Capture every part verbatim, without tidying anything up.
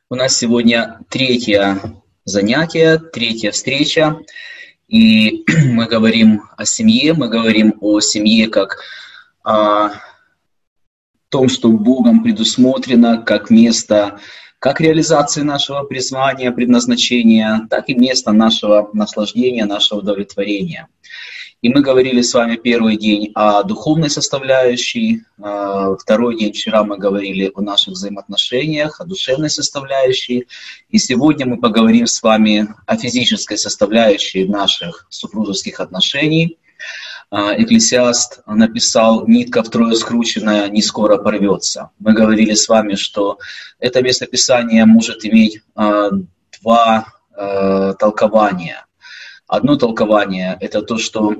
У нас сегодня третье занятие, третья встреча, и мы говорим о семье, мы говорим о семье как о том, что Богом предусмотрено как место как реализации нашего призвания, предназначения, так и место нашего наслаждения, нашего удовлетворения. И мы говорили с вами первый день о духовной составляющей, второй день вчера мы говорили о наших взаимоотношениях, о душевной составляющей, и сегодня мы поговорим с вами о физической составляющей наших супружеских отношений. Экклесиаст написал: «Нитка втрое скрученная не скоро порвется». Мы говорили с вами, что это местописание может иметь два толкования. Одно толкование – это то, что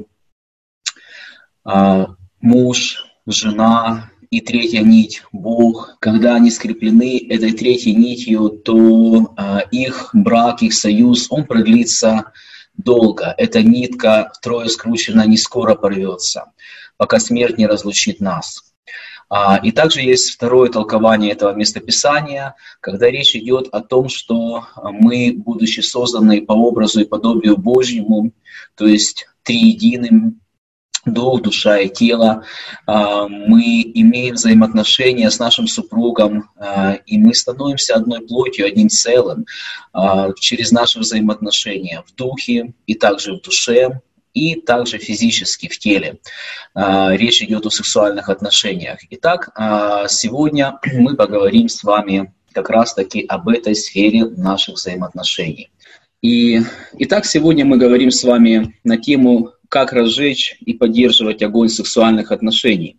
э, муж, жена и третья нить – Бог, когда они скреплены этой третьей нитью, то э, их брак, их союз, он продлится долго. Эта нитка втрое скручена не скоро порвется, пока смерть не разлучит нас. И также есть второе толкование этого местописания, когда речь идет о том, что мы, будучи созданы по образу и подобию Божьему, то есть триединым, дух, душа и тело, мы имеем взаимоотношения с нашим супругом, и мы становимся одной плотью, одним целым через наши взаимоотношения в духе и также в душе, и также физически в теле. Речь идет о сексуальных отношениях. Итак, сегодня мы поговорим с вами как раз-таки об этой сфере наших взаимоотношений. И, итак, сегодня мы говорим с вами на тему «Как разжечь и поддерживать огонь сексуальных отношений».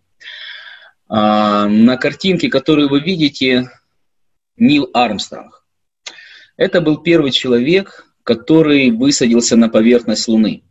На картинке, которую вы видите, Нил Армстронг. Это был первый человек, который высадился на поверхность Луны.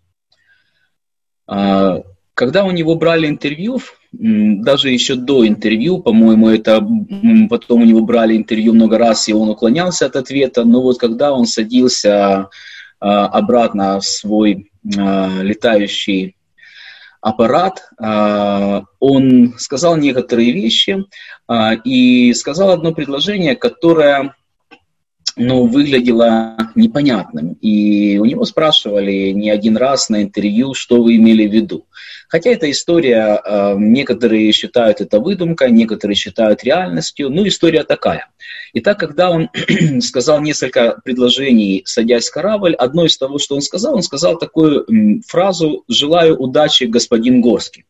Когда у него брали интервью, даже еще до интервью, по-моему, это потом у него брали интервью много раз, и он уклонялся от ответа, но вот когда он садился обратно в свой летающий аппарат, он сказал некоторые вещи и сказал одно предложение, которое но выглядело непонятным. И у него спрашивали не один раз на интервью, что вы имели в виду. Хотя эта история, некоторые считают это выдумкой, некоторые считают реальностью, но история такая. Итак, когда он сказал несколько предложений, садясь в корабль, одно из того, что он сказал, он сказал такую фразу: «Желаю удачи, господин Горский».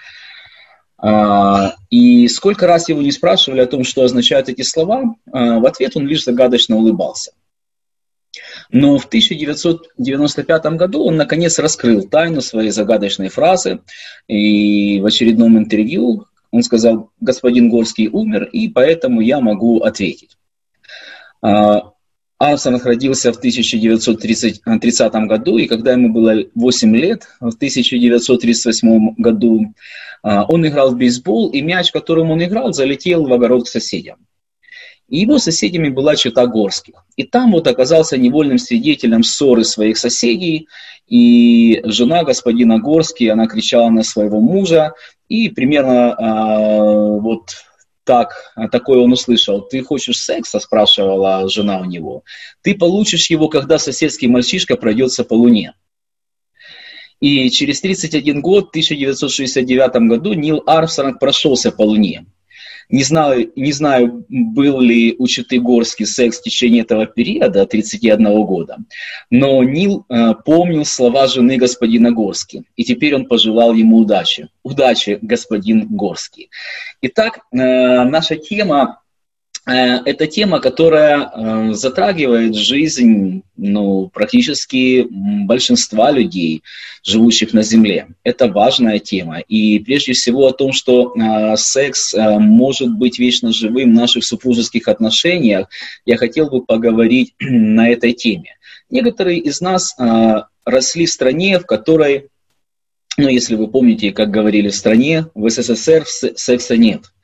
И сколько раз его не спрашивали о том, что означают эти слова, в ответ он лишь загадочно улыбался. Но в тысяча девятьсот девяносто пятом году он наконец раскрыл тайну своей загадочной фразы, и в очередном интервью он сказал: «Господин Горский умер, и поэтому я могу ответить». Армстронг родился в тысяча девятьсот тридцатом году, и когда ему было восемь лет, в тысяча девятьсот тридцать восьмом году, он играл в бейсбол, и мяч, которым он играл, залетел в огород к соседям. И его соседями была чета Горских. И там вот оказался невольным свидетелем ссоры своих соседей, и жена господина Горский, она кричала на своего мужа, и примерно а, вот... Так, такое он услышал: «Ты хочешь секса?» – спрашивала жена у него. «Ты получишь его, когда соседский мальчишка пройдется по Луне». И через тридцать один год, в тысяча девятьсот шестьдесят девятом году, Нил Армстронг прошелся по Луне. Не знаю, не знаю, был ли у четы Горский секс в течение этого периода, тридцати одного года, но Нил э, помнил слова жены господина Горски, и теперь он пожелал ему удачи. Удачи, господин Горский. Итак, э, наша тема э, – это тема, которая э, затрагивает жизнь ну, практически большинства людей, живущих на Земле. Это важная тема. И прежде всего о том, что э, секс э, может быть вечно живым в наших супружеских отношениях, я хотел бы поговорить на этой теме. Некоторые из нас э, росли в стране, в которой, ну, если вы помните, как говорили в стране, в СССР секса нет.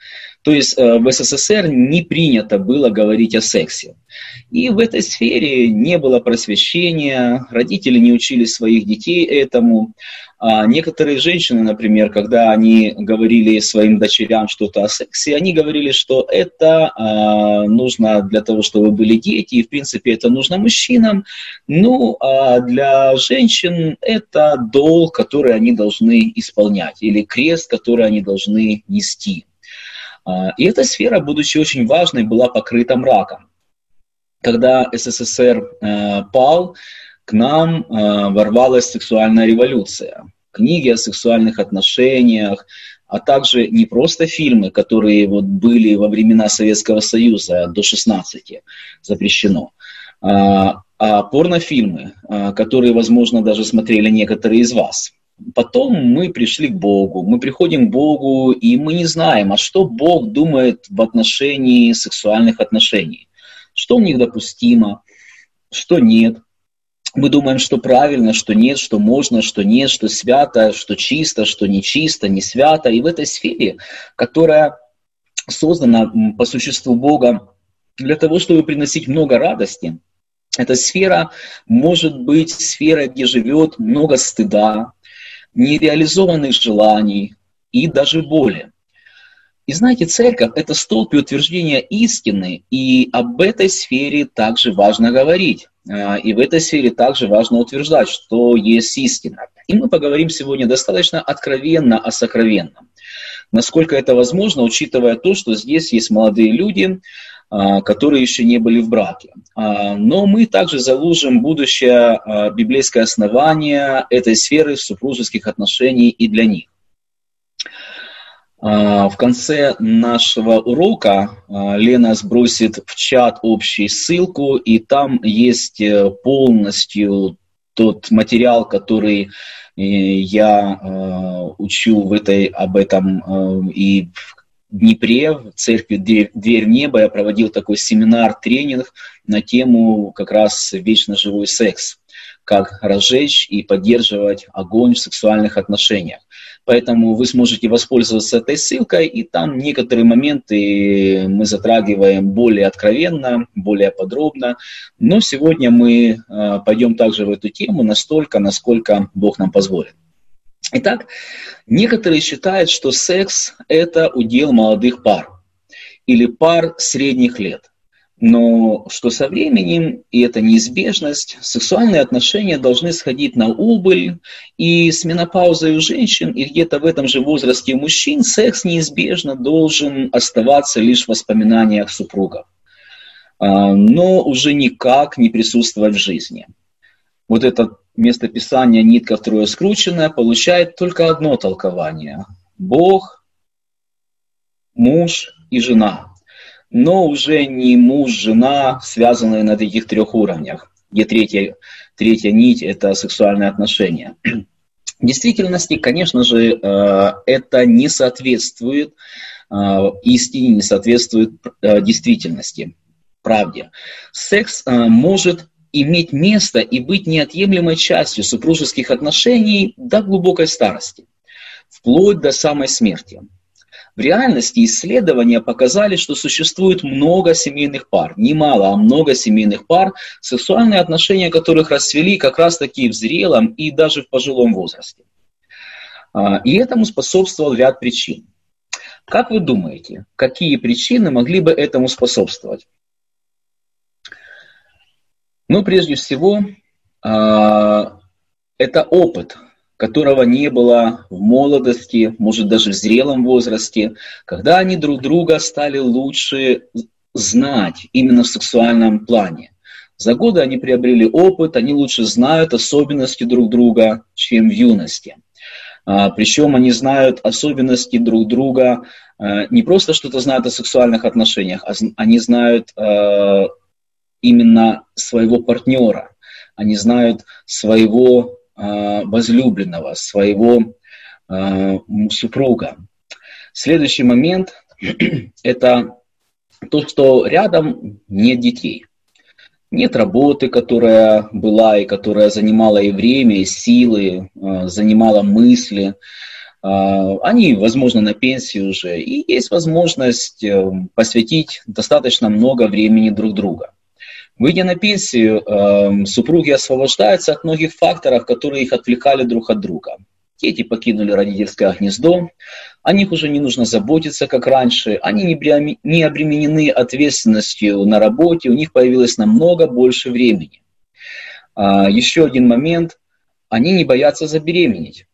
То есть в СССР не принято было говорить о сексе. И в этой сфере не было просвещения, родители не учили своих детей этому. А некоторые женщины, например, когда они говорили своим дочерям что-то о сексе, они говорили, что это а, нужно для того, чтобы были дети, и в принципе это нужно мужчинам. Ну, а для женщин это долг, который они должны исполнять, или крест, который они должны нести. А, и эта сфера, будучи очень важной, была покрыта мраком. Когда СССР э, пал, к нам э, ворвалась сексуальная революция. Книги о сексуальных отношениях, а также не просто фильмы, которые вот были во времена Советского Союза до шестнадцати запрещено, а, а порнофильмы, а, которые, возможно, даже смотрели некоторые из вас. Потом мы пришли к Богу, мы приходим к Богу, и мы не знаем, а что Бог думает в отношении сексуальных отношений. Что в них допустимо, что нет. Мы думаем, что правильно, что нет, что можно, что нет, что свято, что чисто, что нечисто, не свято. И в этой сфере, которая создана по существу Бога для того, чтобы приносить много радости, эта сфера может быть сферой, где живет много стыда, нереализованных желаний и даже боли. И знаете, церковь – это столб и утверждение истины, и об этой сфере также важно говорить. И в этой сфере также важно утверждать, что есть истина. И мы поговорим сегодня достаточно откровенно о сокровенном. Насколько это возможно, учитывая то, что здесь есть молодые люди, которые еще не были в браке. Но мы также заложим будущее библейское основание этой сферы супружеских отношений и для них. В конце нашего урока Лена сбросит в чат общую ссылку, и там есть полностью тот материал, который я учу в этой, об этом и в Днепре, в церкви «Дверь в небо». Я проводил такой семинар-тренинг на тему как раз «Вечно живой секс», как разжечь и поддерживать огонь в сексуальных отношениях. Поэтому вы сможете воспользоваться этой ссылкой, и там некоторые моменты мы затрагиваем более откровенно, более подробно. Но сегодня мы пойдем также в эту тему настолько, насколько Бог нам позволит. Итак, некоторые считают, что секс – это удел молодых пар или пар средних лет. Но что со временем, и это неизбежность, сексуальные отношения должны сходить на убыль, и с менопаузой у женщин, и где-то в этом же возрасте у мужчин, секс неизбежно должен оставаться лишь в воспоминаниях супругов, но уже никак не присутствовать в жизни. Вот это местописание «нитка втрое скрученная» получает только одно толкование – Бог, муж и жена. Но уже не муж, жена, связанные на таких трех уровнях, где третья, третья нить – это сексуальные отношения. В действительности, конечно же, это не соответствует истине, не соответствует действительности, правде. Секс может иметь место и быть неотъемлемой частью супружеских отношений до глубокой старости, вплоть до самой смерти. В реальности исследования показали, что существует много семейных пар, не мало, а много семейных пар, сексуальные отношения которых расцвели как раз-таки в зрелом и даже в пожилом возрасте. И этому способствовал ряд причин. Как вы думаете, какие причины могли бы этому способствовать? Ну, прежде всего, это опыт, которого не было в молодости, может даже в зрелом возрасте, когда они друг друга стали лучше знать именно в сексуальном плане. За годы они приобрели опыт, они лучше знают особенности друг друга, чем в юности. Причем они знают особенности друг друга, не просто что-то знают о сексуальных отношениях, а они знают именно своего партнера, они знают своего возлюбленного, своего э, супруга. Следующий момент – это то, что рядом нет детей. Нет работы, которая была и которая занимала и время, и силы, э, занимала мысли. Они, возможно, на пенсии уже, и есть возможность посвятить достаточно много времени друг другу. Выйдя на пенсию, супруги освобождаются от многих факторов, которые их отвлекали друг от друга. Дети покинули родительское гнездо, о них уже не нужно заботиться, как раньше, они не обременены ответственностью на работе, у них появилось намного больше времени. Еще один момент, они не боятся забеременеть.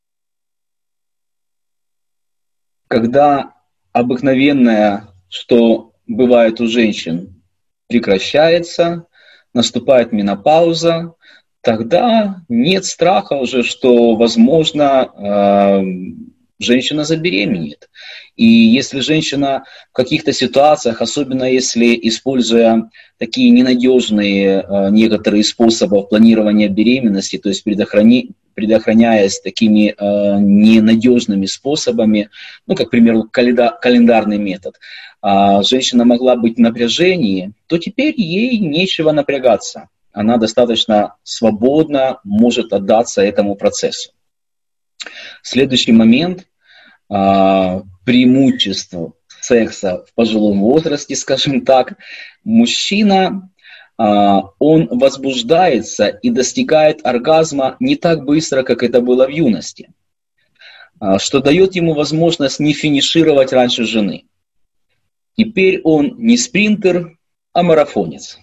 Когда обыкновенное, что бывает у женщин, прекращается, наступает менопауза, тогда нет страха уже, что, возможно, женщина забеременеет. И если женщина в каких-то ситуациях, особенно если используя такие ненадежные некоторые способы планирования беременности, то есть предохрани, предохраняясь такими ненадежными способами, ну, как, к примеру, календарный метод, женщина могла быть в напряжении, то теперь ей нечего напрягаться. Она достаточно свободно может отдаться этому процессу. Следующий момент – преимущество секса в пожилом возрасте, скажем так. Мужчина, он возбуждается и достигает оргазма не так быстро, как это было в юности, что дает ему возможность не финишировать раньше жены. Теперь он не спринтер, а марафонец.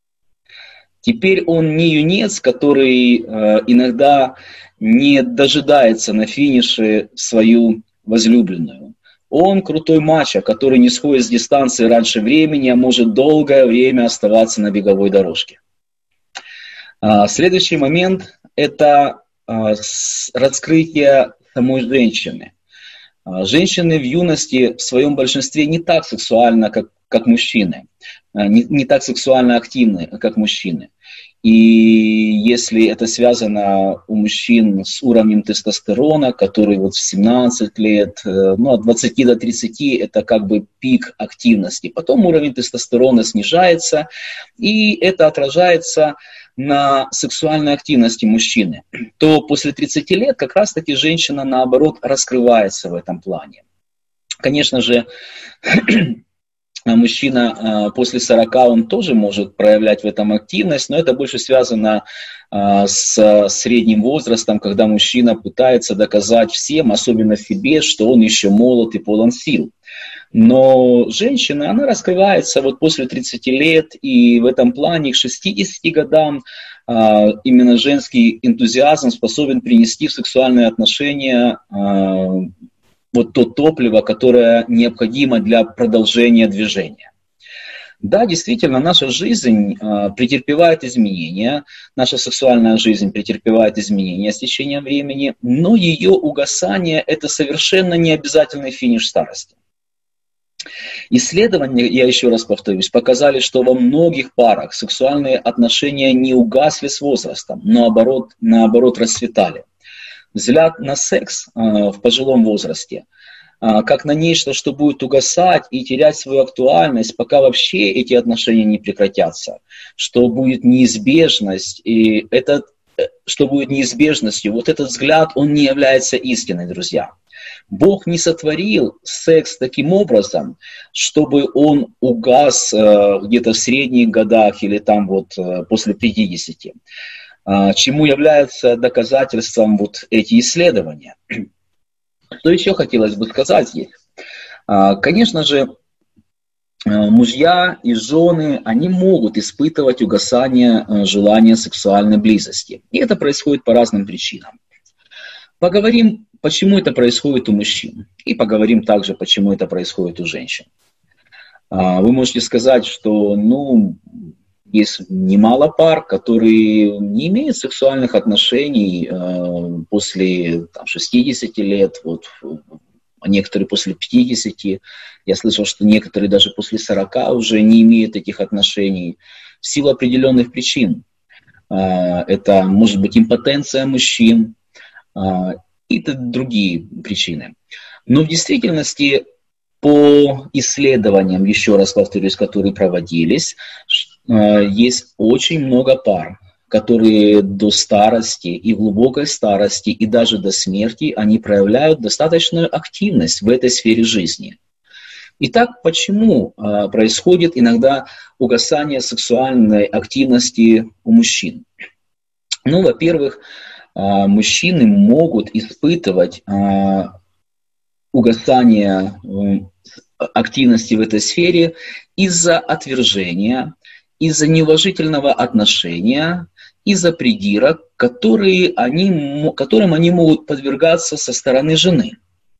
Теперь он не юнец, который э, иногда не дожидается на финише свою возлюбленную. Он крутой мачо, который не сходит с дистанции раньше времени, а может долгое время оставаться на беговой дорожке. А, следующий момент – это а, раскрытие самой женщины. А, женщины в юности в своем большинстве не так сексуально, как, как мужчины. Не, не так сексуально активны, как мужчины. И если это связано у мужчин с уровнем тестостерона, который вот в семнадцать лет, ну, от двадцати до тридцати это как бы пик активности. Потом уровень тестостерона снижается, и это отражается на сексуальной активности мужчины. То после тридцати лет как раз-таки женщина, наоборот, раскрывается в этом плане. Конечно же, мужчина после сорока, он тоже может проявлять в этом активность, но это больше связано с средним возрастом, когда мужчина пытается доказать всем, особенно себе, что он еще молод и полон сил. Но женщина, она раскрывается вот после тридцати лет, и в этом плане к шестидесяти годам именно женский энтузиазм способен принести в сексуальные отношения вот то топливо, которое необходимо для продолжения движения. Да, действительно, наша жизнь э, претерпевает изменения, наша сексуальная жизнь претерпевает изменения с течением времени, но ее угасание – это совершенно не обязательный финиш старости. Исследования, я еще раз повторюсь, показали, что во многих парах сексуальные отношения не угасли с возрастом, но наоборот, наоборот расцветали. Взгляд на секс э, в пожилом возрасте, э, как на нечто, что будет угасать и терять свою актуальность, пока вообще эти отношения не прекратятся, что будет неизбежность, и этот, что будет неизбежностью, вот этот взгляд, он не является истиной, друзья. Бог не сотворил секс таким образом, чтобы он угас э, где-то в средних годах или там вот э, после пятидесяти. Чему являются доказательством вот эти исследования. Что еще хотелось бы сказать здесь? Конечно же, мужья и жены, они могут испытывать угасание желания сексуальной близости. И это происходит по разным причинам. Поговорим, почему это происходит у мужчин. И поговорим также, почему это происходит у женщин. Вы можете сказать, что, ну... Есть немало пар, которые не имеют сексуальных отношений э, после там, шестидесяти лет, вот, а некоторые после пятидесяти. Я слышал, что некоторые даже после сорока уже не имеют этих отношений в силу определенных причин. Э, это может быть импотенция мужчин э, и другие причины. Но в действительности по исследованиям, еще раз повторюсь, которые проводились, есть очень много пар, которые до старости и глубокой старости, и даже до смерти, они проявляют достаточную активность в этой сфере жизни. Итак, почему а, происходит иногда угасание сексуальной активности у мужчин? Ну, во-первых, а, мужчины могут испытывать а, угасание а, активности в этой сфере из-за отвержения, из-за неуважительного отношения, из-за придирок, которые они, которым они могут подвергаться со стороны жены.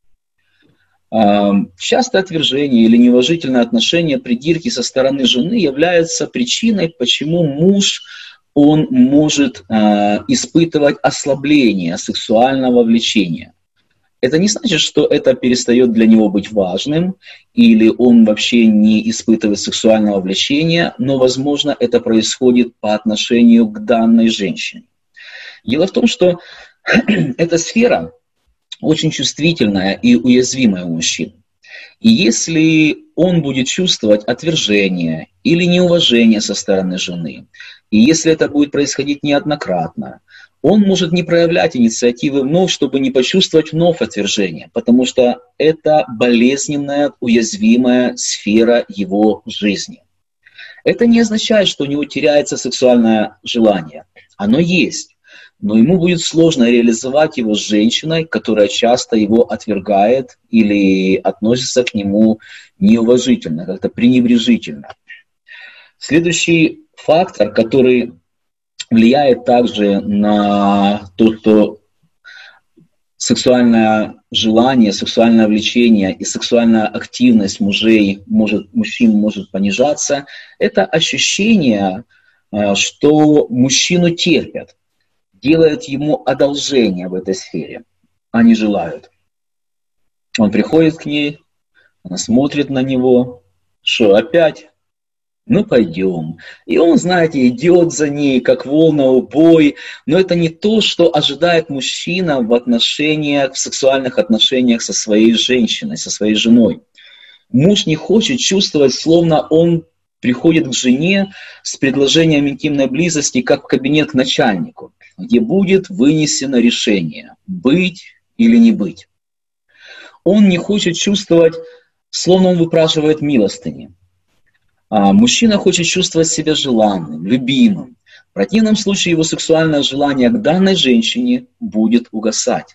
Часто отвержение или неуважительное отношение, придирки со стороны жены являются причиной, почему муж он может испытывать ослабление сексуального влечения. Это не значит, что это перестает для него быть важным, или он вообще не испытывает сексуального влечения, но, возможно, это происходит по отношению к данной женщине. Дело в том, что эта сфера очень чувствительная и уязвимая у мужчин. И если он будет чувствовать отвержение или неуважение со стороны жены, и если это будет происходить неоднократно, он может не проявлять инициативы вновь, чтобы не почувствовать вновь отвержение, потому что это болезненная, уязвимая сфера его жизни. Это не означает, что у него теряется сексуальное желание. Оно есть, но ему будет сложно реализовать его с женщиной, которая часто его отвергает или относится к нему неуважительно, как-то пренебрежительно. Следующий фактор, который влияет также на то, что сексуальное желание, сексуальное влечение и сексуальная активность мужей, может, мужчин может понижаться, это ощущение, что мужчину терпят, делают ему одолжение в этой сфере, они желают. Он приходит к ней, она смотрит на него, что опять? Ну, пойдем. И он, знаете, идет за ней, как волна убой. Но это не то, что ожидает мужчина в отношениях, в сексуальных отношениях со своей женщиной, со своей женой. Муж не хочет чувствовать, словно он приходит к жене с предложением интимной близости, как в кабинет к начальнику, где будет вынесено решение, быть или не быть. Он не хочет чувствовать, словно он выпрашивает милостыни. А мужчина хочет чувствовать себя желанным, любимым. В противном случае его сексуальное желание к данной женщине будет угасать.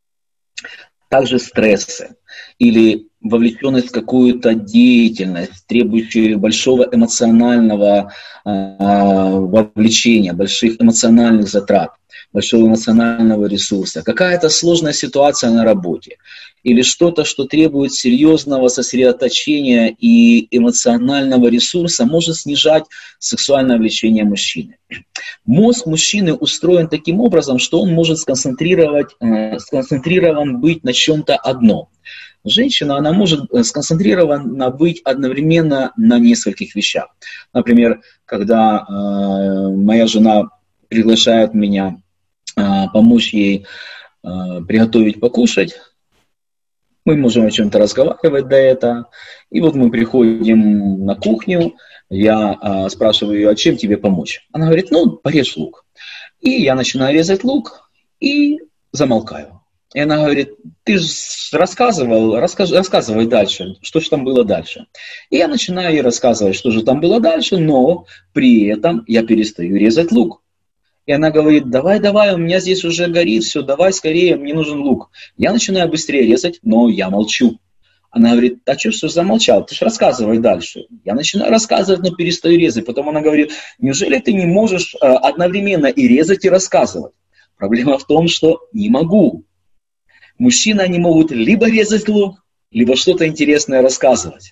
Также стрессы или вовлеченность в какую-то деятельность, требующую большого эмоционального э, вовлечения, больших эмоциональных затрат, большого эмоционального ресурса, какая-то сложная ситуация на работе или что-то, что требует серьезного сосредоточения и эмоционального ресурса, может снижать сексуальное влечение мужчины. Мозг мужчины устроен таким образом, что он может сконцентрировать, э, сконцентрирован быть на чем-то одном. Женщина, она может сконцентрирована быть одновременно на нескольких вещах. Например, когда э, моя жена приглашает меня э, помочь ей э, приготовить покушать, мы можем о чем-то разговаривать до этого. И вот мы приходим на кухню, я э, спрашиваю ее, а чем тебе помочь? Она говорит, ну, порежь лук. И я начинаю резать лук и замолкаю. И она говорит, ты же рассказывал, расскаж, рассказывай дальше, что же там было дальше. И я начинаю ей рассказывать, что же там было дальше, но при этом я перестаю резать лук. И она говорит, давай, давай, у меня здесь уже горит все, давай скорее, мне нужен лук. Я начинаю быстрее резать, но я молчу. Она говорит, а что ж ты замолчал, ты же рассказывай дальше. Я начинаю рассказывать, но перестаю резать. Потом она говорит, неужели ты не можешь одновременно и резать, и рассказывать? Проблема в том, что не могу. Мужчины, они могут либо резать лук, либо что-то интересное рассказывать.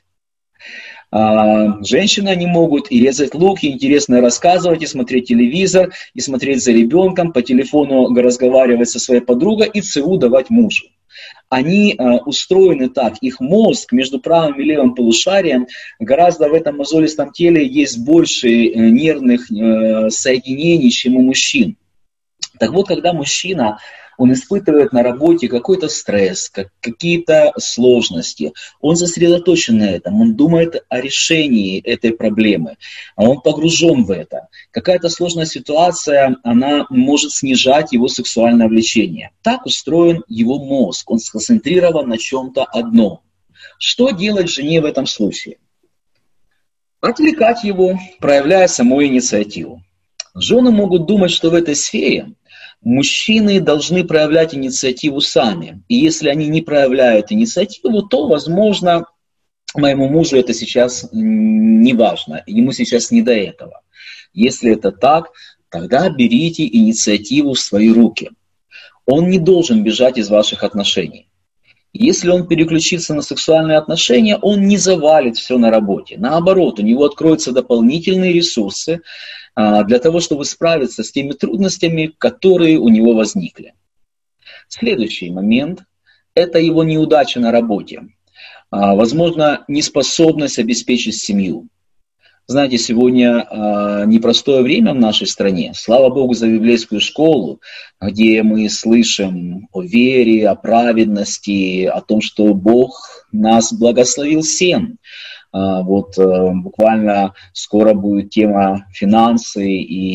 А женщины, они могут и резать лук, и интересно рассказывать, и смотреть телевизор, и смотреть за ребенком, по телефону разговаривать со своей подругой и ЦУ давать мужу. Они а, устроены так, их мозг между правым и левым полушарием, гораздо в этом мозолистом теле есть больше э, нервных э, соединений, чем у мужчин. Так вот, когда мужчина Он испытывает на работе какой-то стресс, как, какие-то сложности. Он сосредоточен на этом, он думает о решении этой проблемы, а он погружен в это. Какая-то сложная ситуация, она может снижать его сексуальное влечение. Так устроен его мозг, он сконцентрирован на чем-то одном. Что делать жене в этом случае? Отвлекать его, проявляя саму инициативу. Жены могут думать, что в этой сфере мужчины должны проявлять инициативу сами. И если они не проявляют инициативу, то, возможно, моему мужу это сейчас не важно, ему сейчас не до этого. Если это так, тогда берите инициативу в свои руки. Он не должен бежать из ваших отношений. Если он переключится на сексуальные отношения, он не завалит все на работе. Наоборот, у него откроются дополнительные ресурсы а, для того, чтобы справиться с теми трудностями, которые у него возникли. Следующий момент – это его неудача на работе. А, возможно, неспособность обеспечить семью. Знаете, сегодня э, непростое время в нашей стране. Слава Богу за библейскую школу, где мы слышим о вере, о праведности, о том, что Бог нас благословил всем. Э, вот э, буквально скоро будет тема финансы,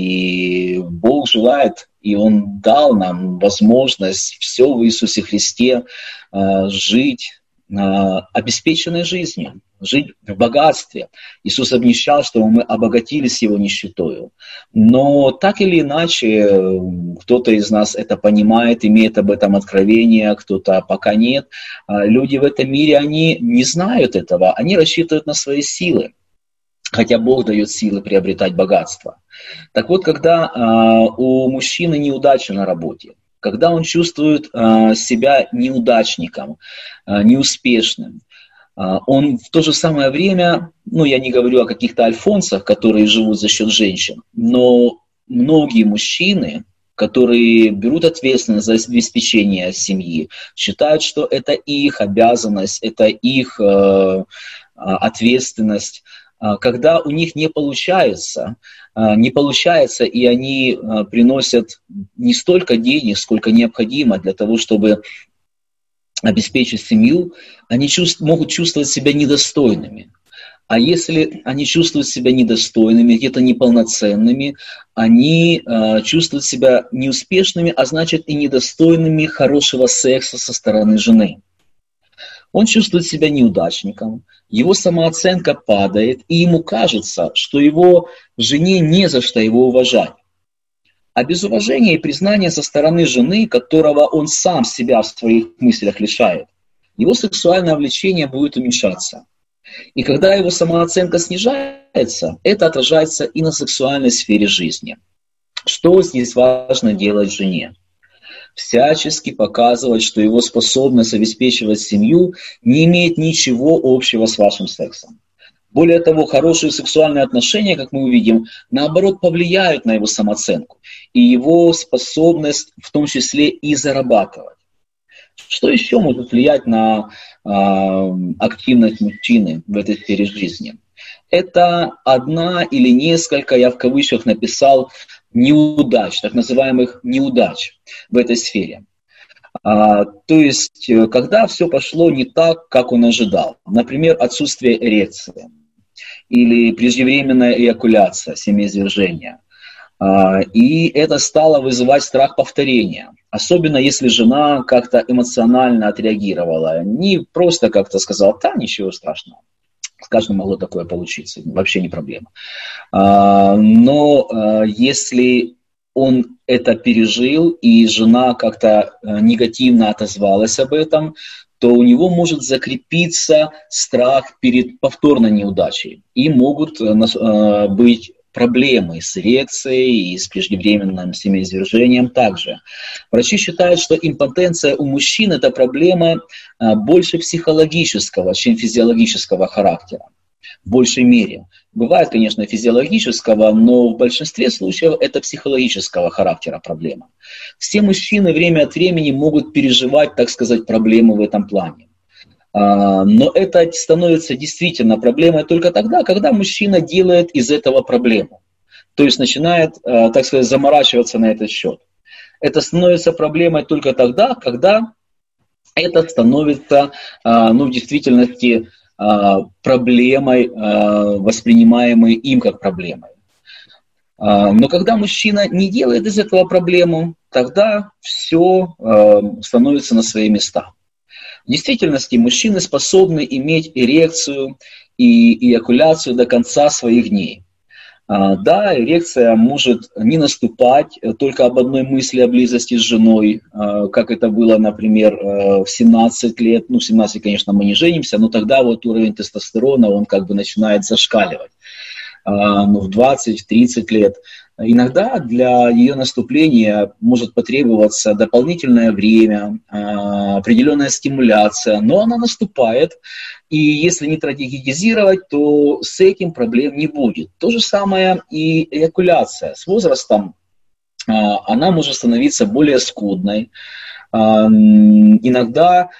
и Бог желает, и Он дал нам возможность все в Иисусе Христе э, жить обеспеченной жизнью, жить в богатстве. Иисус обещал, что мы обогатились Его нищетою. Но так или иначе, кто-то из нас это понимает, имеет об этом откровение, кто-то пока нет. Люди в этом мире, они не знают этого, они рассчитывают на свои силы, хотя Бог дает силы приобретать богатство. Так вот, когда у мужчины неудача на работе, когда он чувствует э, себя неудачником, э, неуспешным, э, он в то же самое время, ну я не говорю о каких-то альфонсах, которые живут за счет женщин, но многие мужчины, которые берут ответственность за обеспечение семьи, считают, что это их обязанность, это их э, ответственность. Когда у них не получается, не получается, и они приносят не столько денег, сколько необходимо для того, чтобы обеспечить семью, они чувств, могут чувствовать себя недостойными. А если они чувствуют себя недостойными, где-то неполноценными, они э, чувствуют себя неуспешными, а значит и недостойными хорошего секса со стороны жены. Он чувствует себя неудачником, его самооценка падает, и ему кажется, что его жене не за что его уважать. А без уважения и признания со стороны жены, которого он сам себя в своих мыслях лишает, его сексуальное влечение будет уменьшаться. И когда его самооценка снижается, это отражается и на сексуальной сфере жизни. Что здесь важно делать жене? Всячески показывать, что его способность обеспечивать семью не имеет ничего общего с вашим сексом. Более того, хорошие сексуальные отношения, как мы увидим, наоборот повлияют на его самооценку и его способность в том числе и зарабатывать. Что еще может влиять на э, активность мужчины в этой сфере жизни? Это одна или несколько, я в кавычках написал, неудач, так называемых неудач в этой сфере. А, то есть, когда все пошло не так, как он ожидал. Например, отсутствие эрекции или преждевременная эякуляция, семяизвержение. А, и это стало вызывать страх повторения. Особенно если жена как-то эмоционально отреагировала. Не просто как-то сказала, да, ничего страшного. С каждым могло такое получиться, вообще не проблема. Но если он это пережил, и жена как-то негативно отозвалась об этом, то у него может закрепиться страх перед повторной неудачей. И могут быть проблемы с эрекцией и с преждевременным семяизвержением также. Врачи считают, что импотенция у мужчин – это проблема больше психологического, чем физиологического характера. В большей мере. Бывает, конечно, физиологического, но в большинстве случаев это психологического характера проблема. Все мужчины время от времени могут переживать, так сказать, проблемы в этом плане. Но это становится действительно проблемой только тогда, когда мужчина делает из этого проблему. То есть начинает, так сказать, заморачиваться на этот счет. Это становится проблемой только тогда, когда это становится, ну, в действительности проблемой, воспринимаемой им как проблемой. Но когда мужчина не делает из этого проблему, тогда все становится на свои места. В действительности мужчины способны иметь эрекцию и эякуляцию до конца своих дней. Да, эрекция может не наступать только об одной мысли о близости с женой, как это было, например, в семнадцать лет. Ну, в семнадцать, конечно, мы не женимся, но тогда вот уровень тестостерона, он как бы начинает зашкаливать. Ну, в двадцать-тридцать лет. Иногда для ее наступления может потребоваться дополнительное время, определенная стимуляция, но она наступает, и если не трагедизировать, то с этим проблем не будет. То же самое и эякуляция. С возрастом она может становиться более скудной. Иногда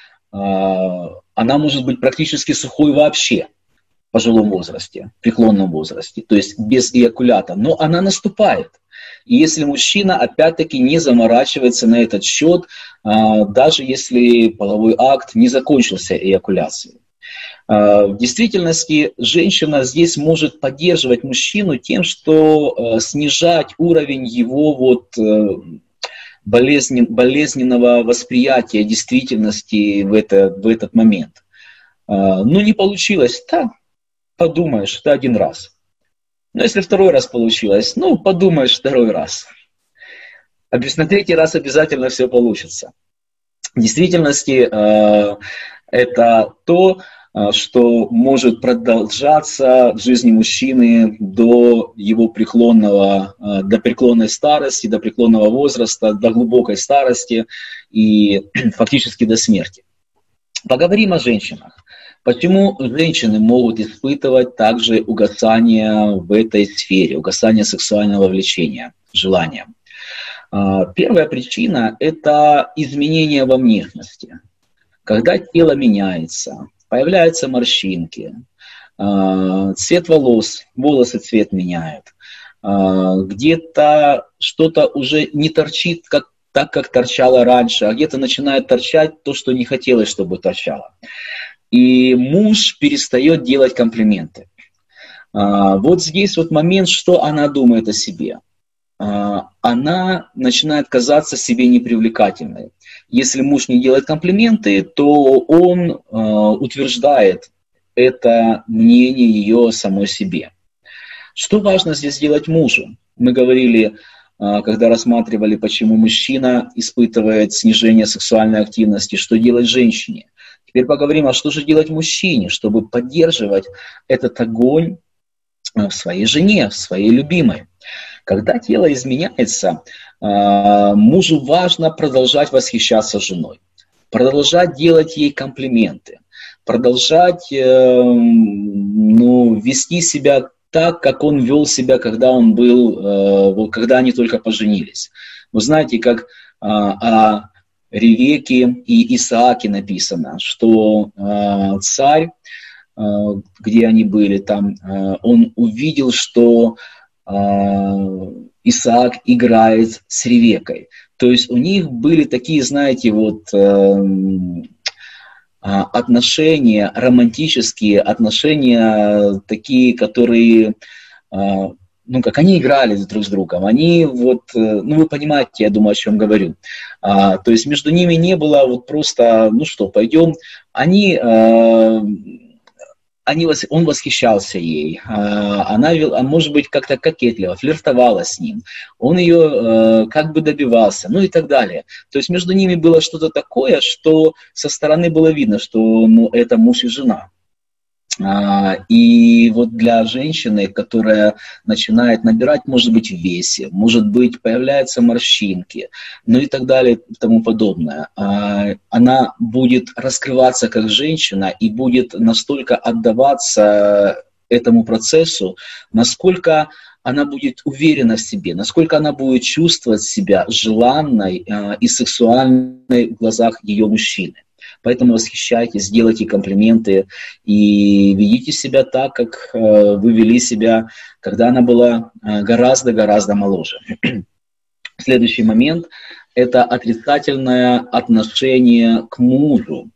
она может быть практически сухой вообще. В пожилом возрасте, в преклонном возрасте, то есть без эякулята, но она наступает. И если мужчина, опять-таки, не заморачивается на этот счет, даже если половой акт не закончился эякуляцией. В действительности женщина здесь может поддерживать мужчину тем, что снижать уровень его вот болезнен, болезненного восприятия действительности в, это, в этот момент. Ну, не получилось, так. Подумаешь, это один раз. Но если второй раз получилось, ну, подумаешь второй раз. А на третий раз обязательно все получится. В действительности э, это то, что может продолжаться в жизни мужчины до его преклонного, э, до преклонной старости, до преклонного возраста, до глубокой старости и фактически до смерти. Поговорим о женщинах. Почему женщины могут испытывать также угасание в этой сфере, угасание сексуального влечения, желания? Первая причина – это изменения во внешности. Когда тело меняется, появляются морщинки, цвет волос, волосы цвет меняют, где-то что-то уже не торчит как, так, как торчало раньше, а где-то начинает торчать то, что не хотелось, чтобы торчало. И муж перестает делать комплименты. А, вот здесь вот момент, что она думает о себе. А, она начинает казаться себе непривлекательной. Если муж не делает комплименты, то он а, утверждает это мнение ее о самой себе. Что важно здесь делать мужу? Мы говорили, а, когда рассматривали, почему мужчина испытывает снижение сексуальной активности, что делать женщине. Теперь поговорим, а что же делать мужчине, чтобы поддерживать этот огонь в своей жене, в своей любимой. Когда тело изменяется, мужу важно продолжать восхищаться женой, продолжать делать ей комплименты, продолжать ну, вести себя так, как он вел себя, когда он был, когда они только поженились. Вы знаете, как о Ревеке и Исааке написано, что э, царь, э, где они были там, э, он увидел, что э, Исаак играет с Ревекой. То есть у них были такие, знаете, вот э, отношения, романтические отношения, такие, которые... Э, Ну, как они играли друг с другом, они вот, ну, вы понимаете, я думаю, о чем говорю. А, то есть между ними не было вот просто, ну что, пойдем. Они, а, они, он восхищался ей, а, она, может быть, как-то кокетливо, флиртовала с ним, он ее а, как бы добивался, ну и так далее. То есть между ними было что-то такое, что со стороны было видно, что ну, это муж и жена. И вот для женщины, которая начинает набирать, может быть, в весе, может быть, появляются морщинки, ну и так далее и тому подобное, она будет раскрываться как женщина и будет настолько отдаваться этому процессу, насколько она будет уверена в себе, насколько она будет чувствовать себя желанной и сексуальной в глазах ее мужчины. Поэтому восхищайтесь, делайте комплименты и ведите себя так, как вы вели себя, когда она была гораздо-гораздо моложе. Следующий момент – это отрицательное отношение к мужу.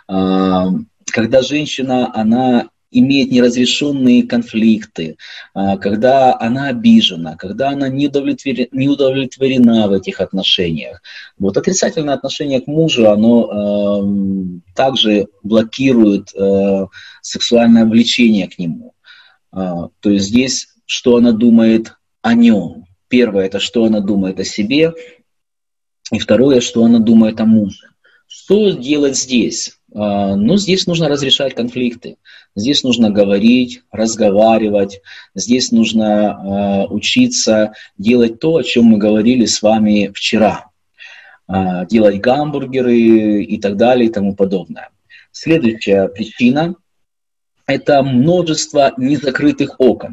Когда женщина, она имеет неразрешенные конфликты, когда она обижена, когда она не удовлетворена, не удовлетворена в этих отношениях. Вот отрицательное отношение к мужу, оно э, также блокирует э, сексуальное влечение к нему. Э, то есть здесь, что она думает о нем. Первое, это что она думает о себе. И второе, что она думает о муже. Что делать здесь? Ну, здесь нужно разрешать конфликты. Здесь нужно говорить, разговаривать. Здесь нужно учиться делать то, о чем мы говорили с вами вчера. Делать гамбургеры и так далее и тому подобное. Следующая причина – это множество незакрытых окон.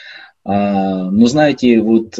Ну, знаете, вот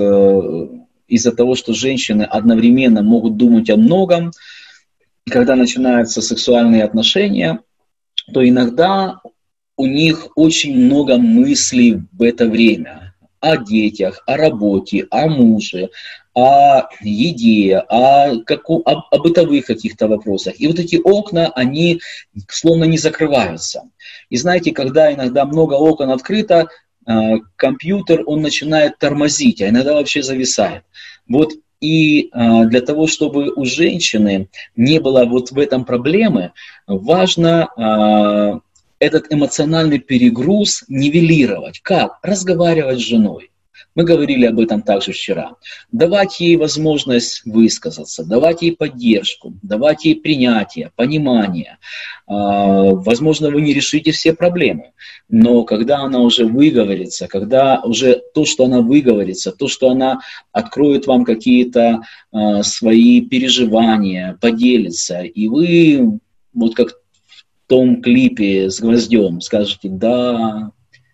из-за того, что женщины одновременно могут думать о многом, когда начинаются сексуальные отношения, то иногда у них очень много мыслей в это время о детях, о работе, о муже, о еде, о, как, о, о бытовых каких-то вопросах. И вот эти окна, они словно не закрываются. И знаете, когда иногда много окон открыто, компьютер, он начинает тормозить, а иногда вообще зависает. Вот. И а, для того, чтобы у женщины не было вот в этом проблемы, важно а, этот эмоциональный перегруз нивелировать. Как? Разговаривать с женой. Мы говорили об этом также вчера. Давать ей возможность высказаться, давать ей поддержку, давать ей принятие, понимание. Возможно, вы не решите все проблемы, но когда она уже выговорится, когда уже то, что она выговорится, то, что она откроет вам какие-то свои переживания, поделится, и вы, вот как в том клипе с Гвоздем, скажете: да,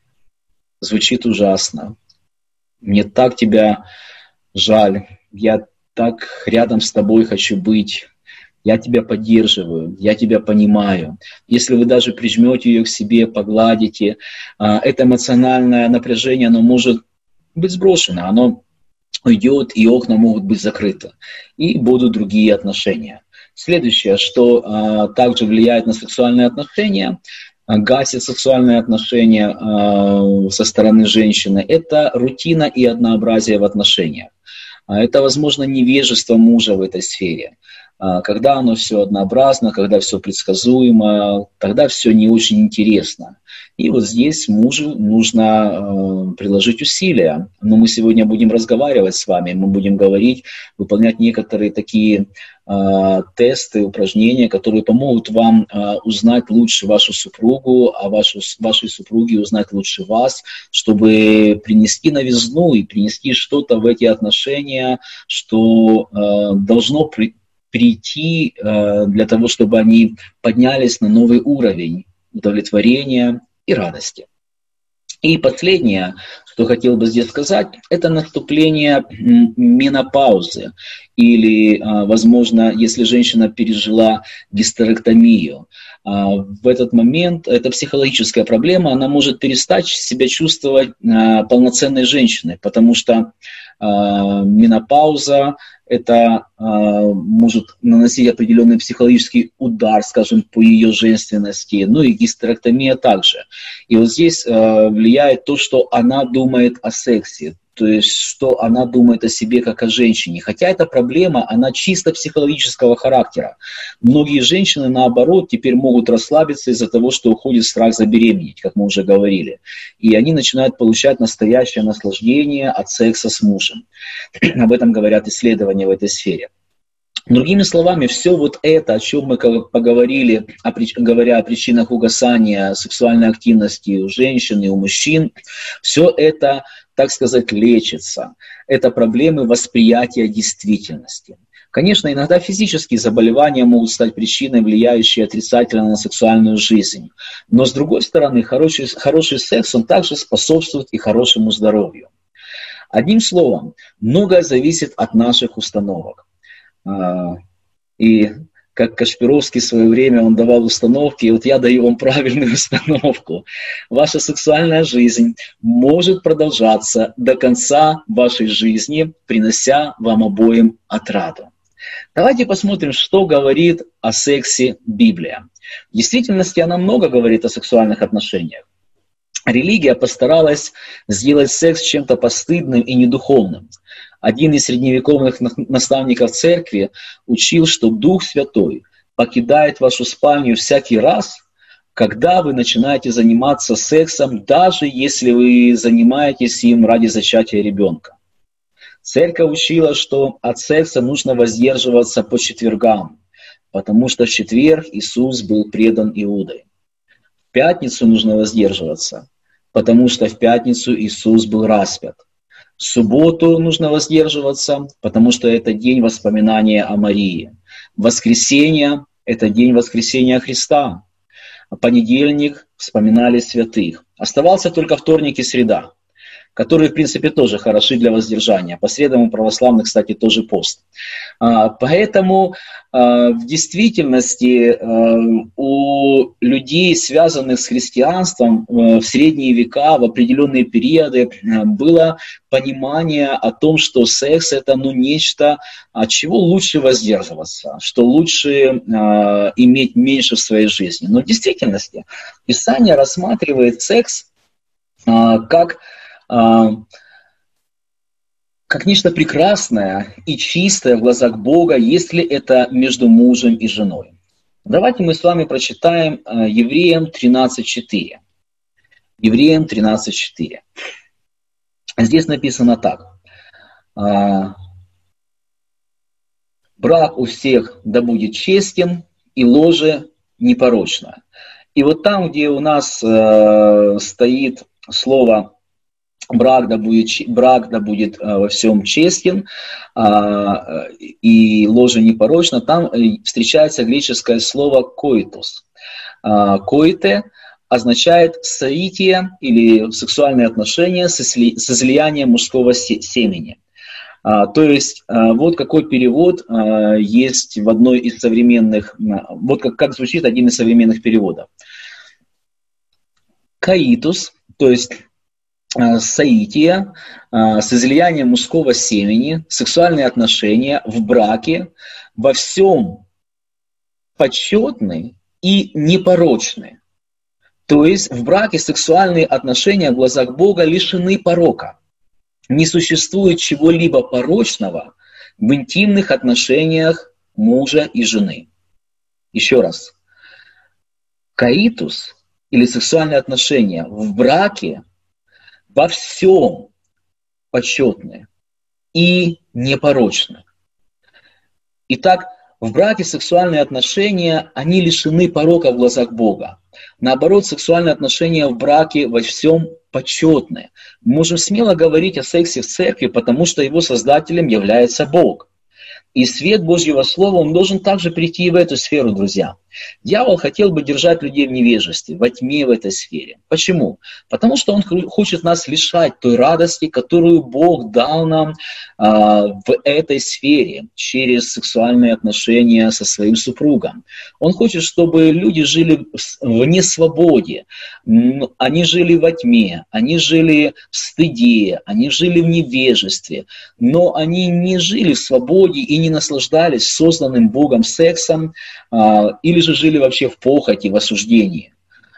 звучит ужасно. Мне так тебя жаль, я так рядом с тобой хочу быть, я тебя поддерживаю, я тебя понимаю. Если вы даже прижмете ее к себе, погладите, это эмоциональное напряжение, оно может быть сброшено, оно уйдет, и окна могут быть закрыты, и будут другие отношения. Следующее, что также влияет на сексуальные отношения, гасит сексуальные отношения э, со стороны женщины, это рутина и однообразие в отношениях. Это, возможно, невежество мужа в этой сфере. Когда оно все однообразно, когда все предсказуемо, тогда все не очень интересно. И вот здесь мужу нужно э, приложить усилия. Но мы сегодня будем разговаривать с вами, мы будем говорить, выполнять некоторые такие э, тесты, упражнения, которые помогут вам э, узнать лучше вашу супругу, а вашу, вашей супруге узнать лучше вас, чтобы принести новизну и принести что-то в эти отношения, что э, должно при, прийти э, для того, чтобы они поднялись на новый уровень удовлетворения и радости. И последнее, что хотел бы здесь сказать, это наступление менопаузы. Или, возможно, если женщина пережила гистерэктомию, в этот момент, это психологическая проблема, она может перестать себя чувствовать полноценной женщиной, потому что менопауза это э, может наносить определенный психологический удар, скажем, по ее женственности, ну и гистерэктомия также. И вот здесь э, влияет то, что она думает о сексе, то есть что она думает о себе как о женщине. Хотя эта проблема, она чисто психологического характера. Многие женщины, наоборот, теперь могут расслабиться из-за того, что уходит страх забеременеть, как мы уже говорили. И они начинают получать настоящее наслаждение от секса с мужем. Об этом говорят исследования в этой сфере. Другими словами, все вот это, о чем мы поговорили, о, говоря о причинах угасания сексуальной активности у женщин и у мужчин, все это, так сказать, лечится. Это проблемы восприятия действительности. Конечно, иногда физические заболевания могут стать причиной, влияющей отрицательно на сексуальную жизнь. Но, с другой стороны, хороший, хороший секс, он также способствует и хорошему здоровью. Одним словом, многое зависит от наших установок. И как Кашпировский в свое время, он давал установки, и вот я даю вам правильную установку. Ваша сексуальная жизнь может продолжаться до конца вашей жизни, принося вам обоим отраду. Давайте посмотрим, что говорит о сексе Библия. В действительности она много говорит о сексуальных отношениях. Религия постаралась сделать секс чем-то постыдным и недуховным. Один из средневековых наставников церкви учил, что Дух Святой покидает вашу спальню всякий раз, когда вы начинаете заниматься сексом, даже если вы занимаетесь им ради зачатия ребенка. Церковь учила, что от секса нужно воздерживаться по четвергам, потому что в четверг Иисус был предан Иудой. В пятницу нужно воздерживаться, потому что в пятницу Иисус был распят. В субботу нужно воздерживаться, потому что это день воспоминания о Марии. В воскресенье – это день воскресения Христа. А понедельник вспоминали святых. Оставался только вторник и среда, которые, в принципе, тоже хороши для воздержания. По средам у православных, кстати, тоже пост. Поэтому в действительности у людей, связанных с христианством, в средние века, в определенные периоды было понимание о том, что секс – это ну, нечто, от чего лучше воздерживаться, что лучше иметь меньше в своей жизни. Но в действительности Писание рассматривает секс как как нечто прекрасное и чистое в глазах Бога, если это между мужем и женой. Давайте мы с вами прочитаем Евреям тринадцать четыре. Евреям тринадцать четыре. Здесь написано так. «Брак у всех да будет честен, и ложе непорочно». И вот там, где у нас стоит слово Брак да будет, брак да будет а, во всем честен а, и ложе непорочно, там встречается греческое слово «коитус». А, «Коите» означает соитие или сексуальные отношения с излиянием мужского семени. А, то есть а, вот какой перевод а, есть в одной из современных, вот как, как звучит один из современных переводов. «Каитус», то есть соитие с излиянием мужского семени, сексуальные отношения в браке во всем почетны и непорочны. То есть в браке сексуальные отношения в глазах Бога лишены порока. Не существует чего-либо порочного в интимных отношениях мужа и жены. Еще раз. Каитус или сексуальные отношения в браке во всем почетны и непорочны. Итак, в браке сексуальные отношения, они лишены порока в глазах Бога. Наоборот, сексуальные отношения в браке во всем почетны. Мы можем смело говорить о сексе в церкви, потому что его создателем является Бог. И свет Божьего Слова, он должен также прийти и в эту сферу, друзья. Дьявол хотел бы держать людей в невежестве, во тьме в этой сфере. Почему? Потому что он хочет нас лишать той радости, которую Бог дал нам а, в этой сфере, через сексуальные отношения со своим супругом. Он хочет, чтобы люди жили в несвободе, они жили во тьме, они жили в стыде, они жили в невежестве, но они не жили в свободе и не наслаждались созданным Богом сексом, а, или же жили вообще в похоти, в осуждении.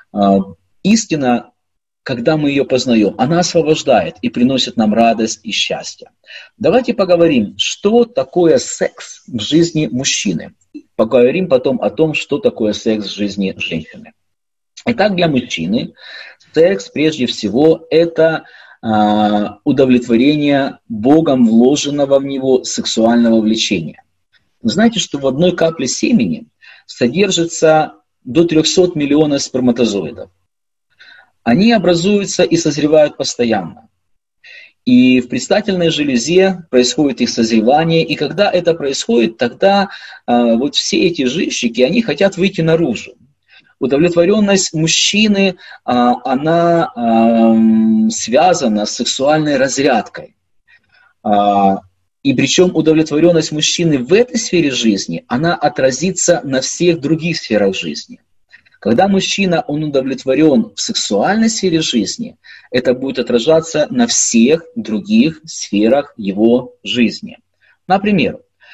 Истина, когда мы ее познаем, она освобождает и приносит нам радость и счастье. Давайте поговорим, что такое секс в жизни мужчины. Поговорим потом о том, что такое секс в жизни женщины. Итак, для мужчины секс прежде всего это удовлетворение Богом вложенного в него сексуального влечения. Вы знаете, что в одной капле семени содержится до трехсот миллионов сперматозоидов. Они образуются и созревают постоянно. И в предстательной железе происходит их созревание, и когда это происходит, тогда э, вот все эти жирщики, они хотят выйти наружу. Удовлетворенность мужчины, э, она э, связана с сексуальной разрядкой. Э, И причем удовлетворенность мужчины в этой сфере жизни, она отразится на всех других сферах жизни. Когда мужчина, он удовлетворен в сексуальной сфере жизни, это будет отражаться на всех других сферах его жизни. Например,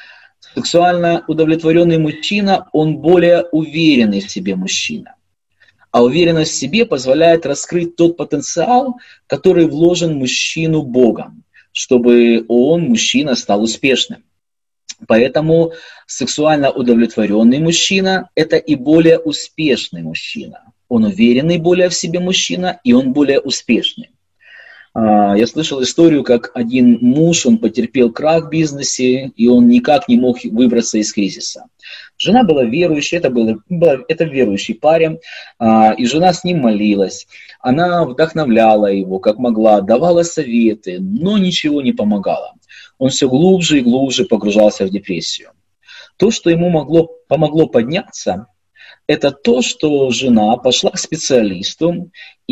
Сексуально удовлетворенный мужчина, он более уверенный в себе мужчина. А уверенность в себе позволяет раскрыть тот потенциал, который вложен в мужчину Богом, чтобы он, мужчина, стал успешным. Поэтому сексуально удовлетворенный мужчина – это и более успешный мужчина. Он уверенный более в себе мужчина, и он более успешный. Я слышал историю, как один муж, он потерпел крах в бизнесе, и он никак не мог выбраться из кризиса. Жена была верующей, это, было, это верующий парень, и жена с ним молилась. Она вдохновляла его, как могла, давала советы, но ничего не помогало. Он все глубже и глубже погружался в депрессию. То, что ему могло, помогло подняться, это то, что жена пошла к специалисту,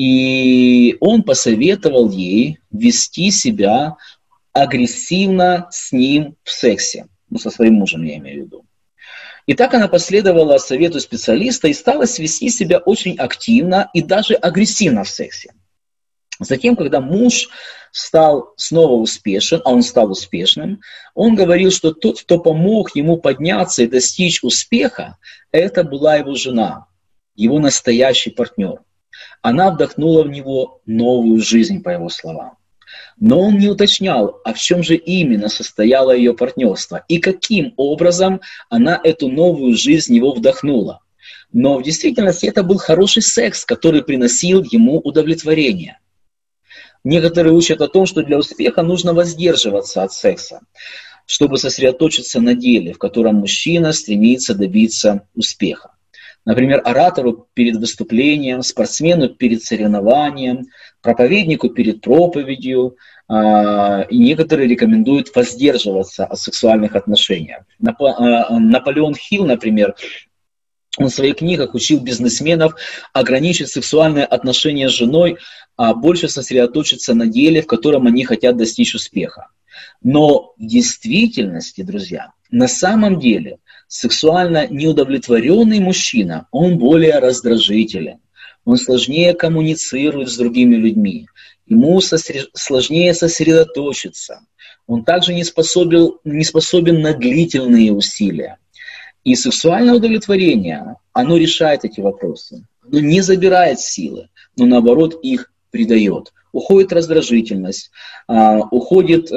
и он посоветовал ей вести себя агрессивно с ним в сексе. Ну, со своим мужем, я имею в виду. И так она последовала совету специалиста и стала вести себя очень активно и даже агрессивно в сексе. Затем, когда муж стал снова успешен, а он стал успешным, он говорил, что тот, кто помог ему подняться и достичь успеха, это была его жена, его настоящий партнер. Она вдохнула в него новую жизнь, по его словам. Но он не уточнял, а в чем же именно состояло ее партнерство и каким образом она эту новую жизнь в него вдохнула. Но в действительности это был хороший секс, который приносил ему удовлетворение. Некоторые учат о том, что для успеха нужно воздерживаться от секса, чтобы сосредоточиться на деле, в котором мужчина стремится добиться успеха. Например, оратору перед выступлением, спортсмену перед соревнованием, проповеднику перед проповедью. И некоторые рекомендуют воздерживаться от сексуальных отношений. Наполеон Хилл, например, он в своих книгах учил бизнесменов ограничить сексуальные отношения с женой, а больше сосредоточиться на деле, в котором они хотят достичь успеха. Но в действительности, друзья, на самом деле сексуально неудовлетворенный мужчина, он более раздражителен, он сложнее коммуницирует с другими людьми, ему сосред... сложнее сосредоточиться, он также не способен, не способен на длительные усилия. И сексуальное удовлетворение, оно решает эти вопросы. Оно не забирает силы, но наоборот их придает. Уходит раздражительность, уходит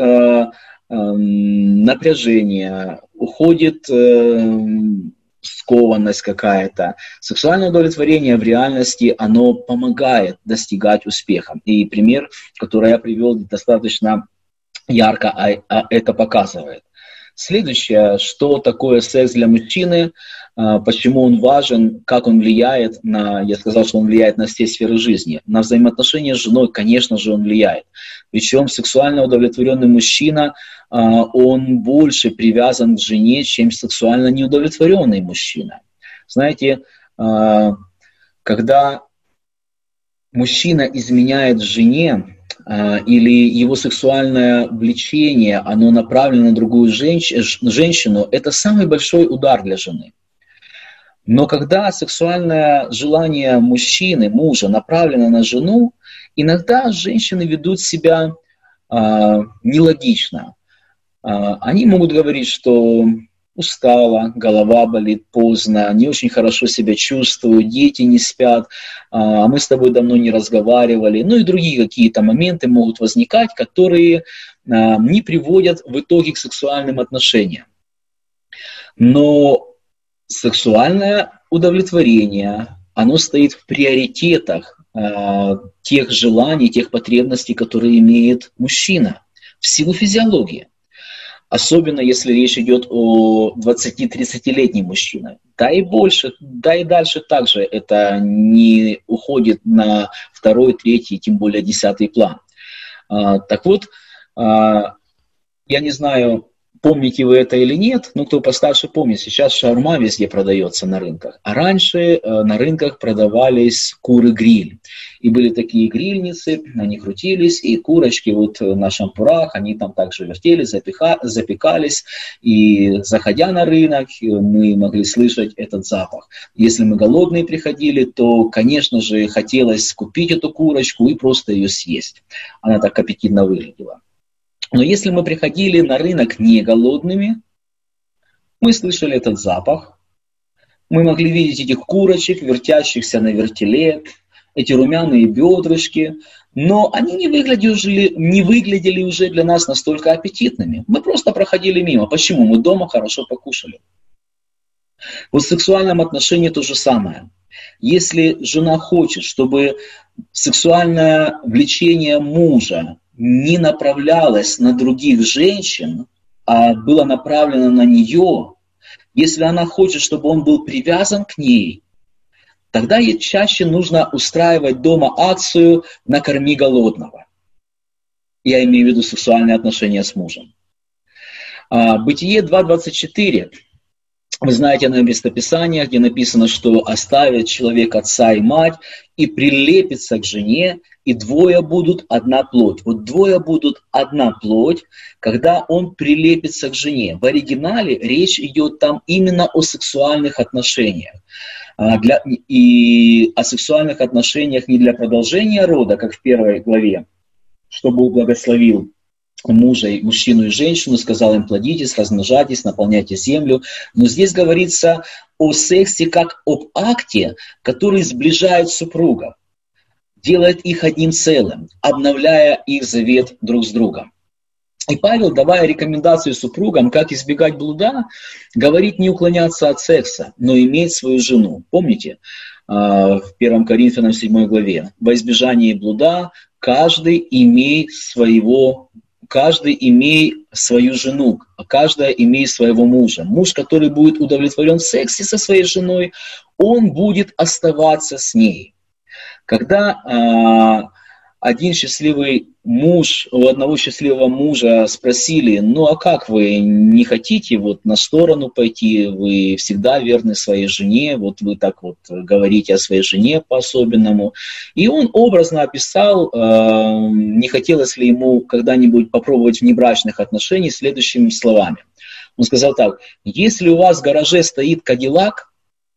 напряжение, уходит скованность какая-то. Сексуальное удовлетворение в реальности, оно помогает достигать успеха. И пример, который я привел, достаточно ярко это показывает. Следующее, что такое секс для мужчины, почему он важен, как он влияет на, я сказал, что он влияет на все сферы жизни. На взаимоотношения с женой, конечно же, он влияет. Причем сексуально удовлетворенный мужчина, он больше привязан к жене, чем сексуально неудовлетворенный мужчина. Знаете, когда мужчина изменяет жене, или его сексуальное влечение, оно направлено на другую женщ- женщину, это самый большой удар для жены. Но когда сексуальное желание мужчины, мужа, направлено на жену, иногда женщины ведут себя э, нелогично. Э, они могут говорить, что устала, голова болит поздно, не очень хорошо себя чувствую, дети не спят, а мы с тобой давно не разговаривали. Ну и другие какие-то моменты могут возникать, которые не приводят в итоге к сексуальным отношениям. Но сексуальное удовлетворение, оно стоит в приоритетах тех желаний, тех потребностей, которые имеет мужчина в силу физиологии. Особенно если речь идет о двадцати-тридцатилетнем мужчине. Да и больше, да и дальше также это не уходит на второй, третий, тем более десятый план. А, так вот, а, я не знаю, помните вы это или нет, но кто постарше помнит, сейчас шаурма везде продается на рынках. А раньше э, на рынках продавались куры-гриль. И были такие грильницы, они крутились, и курочки вот на шампурах, они там также вертелись, запеха, запекались. И заходя на рынок, мы могли слышать этот запах. Если мы голодные приходили, то, конечно же, хотелось купить эту курочку и просто ее съесть. Она так аппетитно выглядела. Но если мы приходили на рынок не голодными, Мы слышали этот запах, мы могли видеть этих курочек, вертящихся на вертеле, эти румяные бедрышки, но они не выглядели, не выглядели уже для нас настолько аппетитными. Мы просто проходили мимо. Почему? Мы дома хорошо покушали. Вот в сексуальном отношении то же самое. Если жена хочет, чтобы сексуальное влечение мужа не направлялось на других женщин, а было направлено на нее, если она хочет, чтобы он был привязан к ней, тогда ей чаще нужно устраивать дома акцию «накорми голодного». Я имею в виду сексуальные отношения с мужем. Бытие два двадцать четыре. Вы знаете на местописаниях, где написано, что оставит человек отца и мать и прилепится к жене, и двое будут одна плоть. Вот двое будут одна плоть, когда он прилепится к жене. В оригинале речь идет там именно о сексуальных отношениях. Для, и о сексуальных отношениях не для продолжения рода, как в первой главе, что Бог благословил мужа, мужчину и женщину, сказал им: плодитесь, размножайтесь, наполняйте землю. Но здесь говорится о сексе как об акте, который сближает супругов, делает их одним целым, обновляя их завет друг с другом. И Павел, давая рекомендации супругам, как избегать блуда, говорит не уклоняться от секса, но иметь свою жену. Помните, в первом Коринфянам седьмой главе: во избежание блуда каждый имей своего Каждый имей свою жену, а каждая имей своего мужа. Муж, который будет удовлетворен в сексе со своей женой, он будет оставаться с ней. Когда а, один счастливый муж, у одного счастливого мужа спросили: ну а как вы не хотите вот на сторону пойти, вы всегда верны своей жене, вот вы так вот говорите о своей жене по-особенному. И он образно описал, э, не хотелось ли ему когда-нибудь попробовать внебрачных отношений следующими словами. Он сказал так: если у вас в гараже стоит Кадиллак,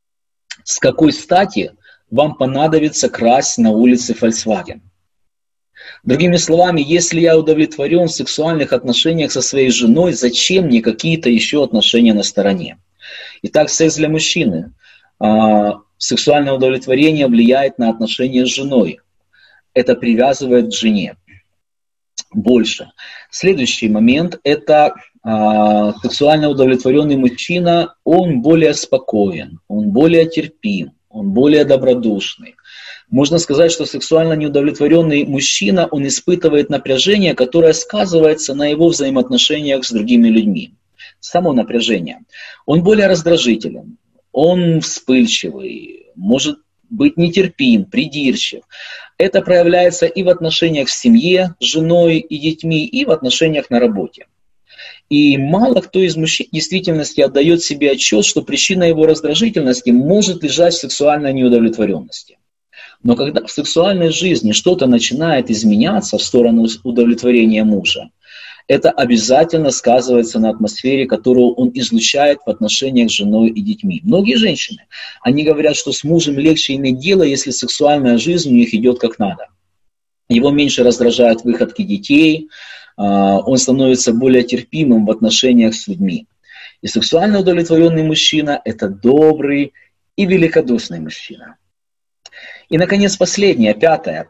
с какой стати вам понадобится красть на улице Volkswagen? Другими словами, если я удовлетворен в сексуальных отношениях со своей женой, зачем мне какие-то еще отношения на стороне? Итак, секс для мужчины. Сексуальное удовлетворение влияет на отношения с женой. Это привязывает к жене больше. Следующий момент – это сексуально удовлетворенный мужчина, он более спокоен, он более терпим, он более добродушный. Можно сказать, что сексуально неудовлетворенный мужчина, он испытывает напряжение, которое сказывается на его взаимоотношениях с другими людьми. Само напряжение. Он более раздражителен, он вспыльчивый, может быть нетерпим, придирчив. Это проявляется и в отношениях в семье с женой и детьми, и в отношениях на работе. И мало кто из мужчин в действительности отдает себе отчет, что причина его раздражительности может лежать в сексуальной неудовлетворенности. Но когда в сексуальной жизни что-то начинает изменяться в сторону удовлетворения мужа, это обязательно сказывается на атмосфере, которую он излучает в отношениях с женой и детьми. Многие женщины, они говорят, что с мужем легче иметь дело, если сексуальная жизнь у них идет как надо. Его меньше раздражают выходки детей, он становится более терпимым в отношениях с людьми. И сексуально удовлетворенный мужчина – это добрый и великодушный мужчина. И, наконец, последнее, пятое,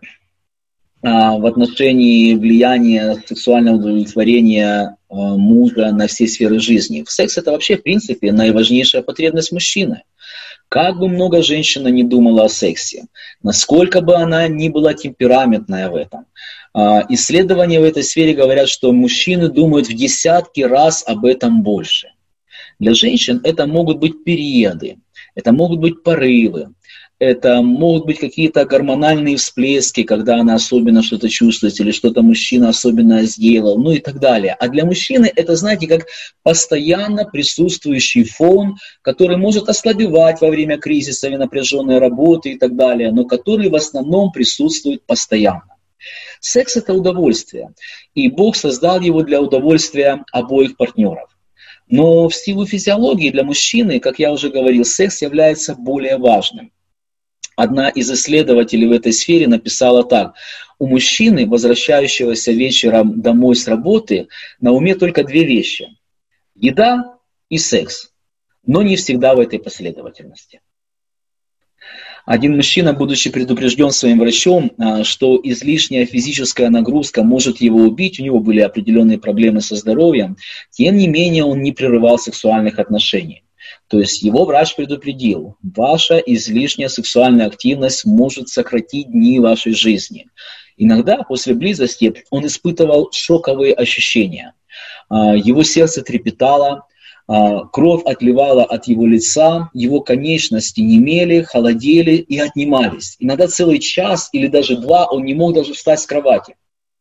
в отношении влияния сексуального удовлетворения мужа на все сферы жизни. Секс – это вообще, в принципе, наиважнейшая потребность мужчины. Как бы много женщина ни думала о сексе, насколько бы она ни была темпераментная в этом, исследования в этой сфере говорят, что мужчины думают в десятки раз об этом больше. Для женщин это могут быть периоды, это могут быть порывы, это могут быть какие-то гормональные всплески, когда она особенно что-то чувствует, или что-то мужчина особенно сделал, ну и так далее. А для мужчины это, знаете, как постоянно присутствующий фон, который может ослабевать во время кризиса или напряженной работы и так далее, но который в основном присутствует постоянно. Секс – это удовольствие, и Бог создал его для удовольствия обоих партнеров. Но в силу физиологии для мужчины, как я уже говорил, секс является более важным. Одна из исследователей в этой сфере написала так: у мужчины, возвращающегося вечером домой с работы, на уме только две вещи – еда и секс. но не всегда в этой последовательности. Один мужчина, будучи предупрежден своим врачом, что излишняя физическая нагрузка может его убить, у него были определенные проблемы со здоровьем, тем не менее он не прерывал сексуальных отношений. То есть его врач предупредил: ваша излишняя сексуальная активность может сократить дни вашей жизни. Иногда после близости он испытывал шоковые ощущения. Его сердце трепетало, кровь отливала от его лица, его конечности немели, холодели и отнимались. Иногда целый час или даже два он не мог даже встать с кровати.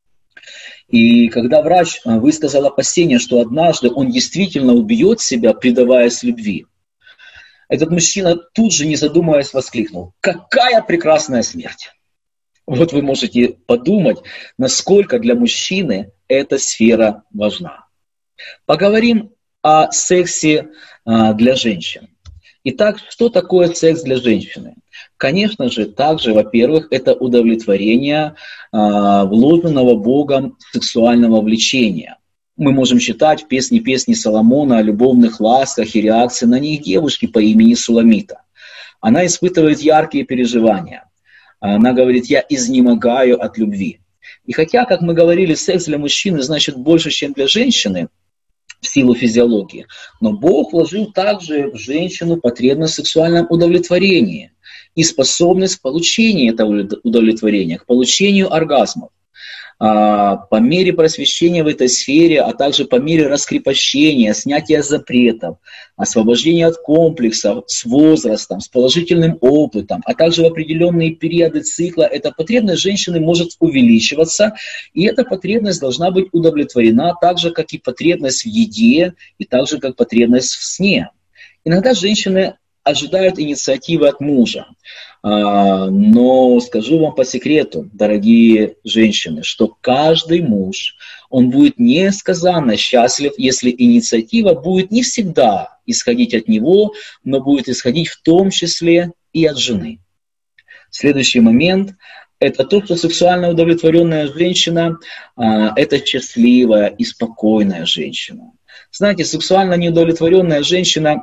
И когда врач высказал опасение, что однажды он действительно убьет себя, предаваясь любви, этот мужчина тут же, не задумываясь, воскликнул: «Какая прекрасная смерть!» Вот вы можете подумать, насколько для мужчины эта сфера важна. Поговорим о сексе а, для женщин. Итак, что такое секс для женщины? Конечно же, также, во-первых, это удовлетворение а, вложенного Богом сексуального влечения. Мы можем читать в песне песни Соломона о любовных ласках и реакции на них девушки по имени Суламита. Она испытывает яркие переживания. Она говорит: «Я изнемогаю от любви». И хотя, как мы говорили, секс для мужчины значит больше, чем для женщины, в силу физиологии, но Бог вложил также в женщину потребность в сексуальном удовлетворении и способность к получению этого удовлетворения, к получению оргазмов. По мере просвещения в этой сфере, а также по мере раскрепощения, снятия запретов, освобождения от комплексов с возрастом, с положительным опытом, а также в определенные периоды цикла, эта потребность женщины может увеличиваться, и эта потребность должна быть удовлетворена так же, как и потребность в еде, и так же, как потребность в сне. Иногда женщины ожидают инициативы от мужа. Но скажу вам по секрету, дорогие женщины, что каждый муж, он будет несказанно счастлив, если инициатива будет не всегда исходить от него, но будет исходить в том числе и от жены. Следующий момент – это то, что сексуально удовлетворенная женщина – это счастливая и спокойная женщина. Знаете, сексуально неудовлетворенная женщина,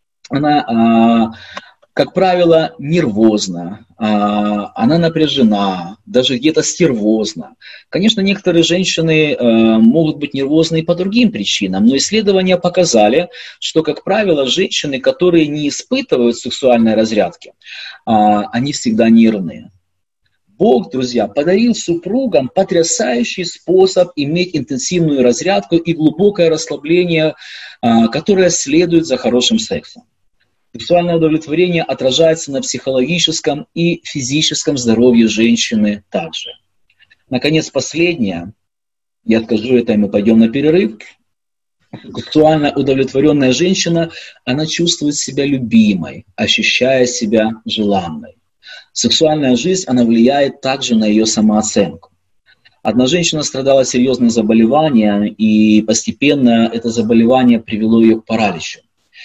она, как правило, нервозна, она напряжена, даже где-то стервозна. Конечно, некоторые женщины могут быть нервозны и по другим причинам, но исследования показали, что, как правило, женщины, которые не испытывают сексуальной разрядки, они всегда нервные. Бог, друзья, подарил супругам потрясающий способ иметь интенсивную разрядку и глубокое расслабление, которое следует за хорошим сексом. Сексуальное удовлетворение отражается на психологическом и физическом здоровье женщины также. Наконец, последнее, я скажу это, и мы пойдем на перерыв. Сексуально удовлетворенная женщина, она чувствует себя любимой, ощущая себя желанной. Сексуальная жизнь, она влияет также на ее самооценку. Одна женщина страдала серьезным заболеванием, и постепенно это заболевание привело ее к параличу.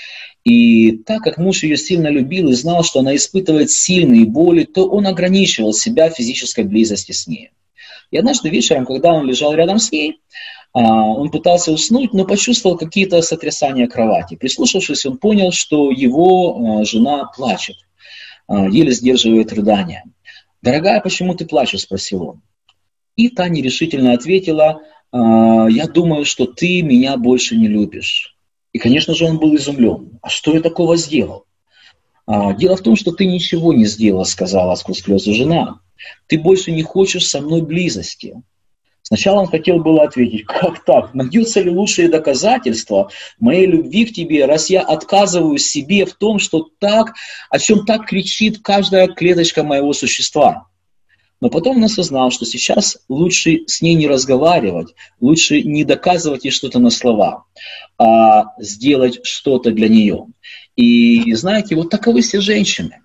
И так как муж ее сильно любил и знал, что она испытывает сильные боли, то он ограничивал себя в физической близости с ней. И однажды вечером, когда он лежал рядом с ней, он пытался уснуть, но почувствовал какие-то сотрясания кровати. Прислушавшись, он понял, что его жена плачет, еле сдерживает рыдания. «Дорогая, почему ты плачешь?» – спросил он. И та нерешительно ответила: «Я думаю, что ты меня больше не любишь». И, конечно же, он был изумлен. «А что я такого сделал?» «Дело в том, что ты ничего не сделал», — сказала сквозь слезы жена. «Ты больше не хочешь со мной близости». Сначала он хотел было ответить: «Как так? Найдется ли лучшее доказательство моей любви к тебе, раз я отказываю себе в том, что так, о чем так кричит каждая клеточка моего существа?» Но потом он осознал, что сейчас лучше с ней не разговаривать, лучше не доказывать ей что-то на слова, а сделать что-то для нее. И знаете, вот таковы все женщины.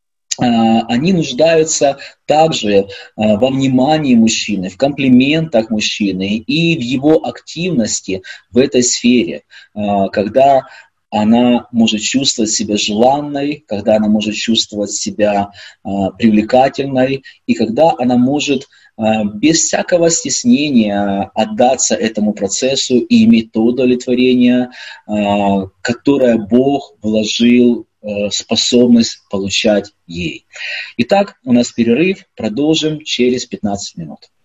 Они нуждаются также во внимании мужчины, в комплиментах мужчины и в его активности в этой сфере, когда она может чувствовать себя желанной, когда она может чувствовать себя а, привлекательной, и когда она может а, без всякого стеснения отдаться этому процессу и иметь то удовлетворение, а, которое Бог вложил а, способность получать ей. Итак, у нас перерыв, продолжим через пятнадцать минут.